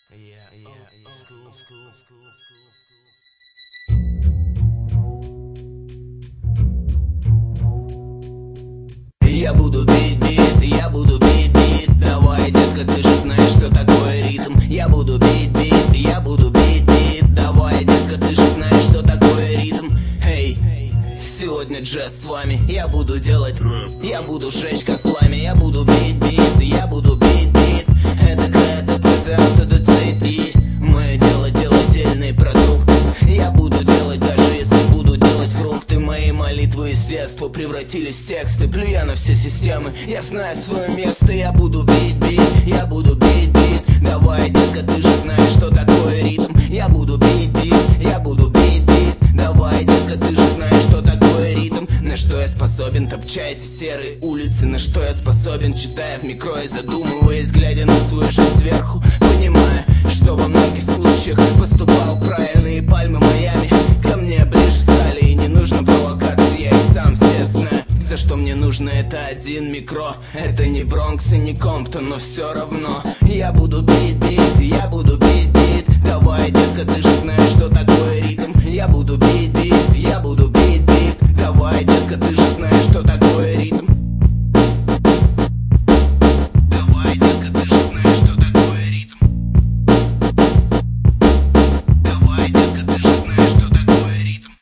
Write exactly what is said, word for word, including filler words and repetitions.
Я буду бить бит, я буду бить бит. Давай, детка, ты же знаешь, что такое ритм. Я буду бить бит, я буду бить бит. Давай, детка, ты же знаешь, что такое ритм. Эй, сегодня джаз с вами. Я буду делать рэп, я буду жечь как пламя. Я буду бить бит, я буду бить бит. Это крэт, это автода цепи. Мое дело делать дельный продукт. Я буду делать, даже если буду делать фрукты. Мои молитвы из детства превратились в тексты. Плюя на все системы, я знаю свое место. Я буду бить бит, я буду бить бит. Давай, детка, ты же знаешь, что такое ритм. Я буду бить бит, я буду бить бит. Давай, детка, ты же знаешь, что такое ритм. На что я способен, топча эти серые улицы. На что я способен, читая в микро и задумываясь, глядя на свою жизнь сверху, понимая, что во многих случаях поступал правильно. И пальмы Майами ко мне ближе стали. И не нужно провокации, я и сам все знаю. Все, что мне нужно, это один микро. Это не Бронкс и не Комптон, но все равно я буду бить.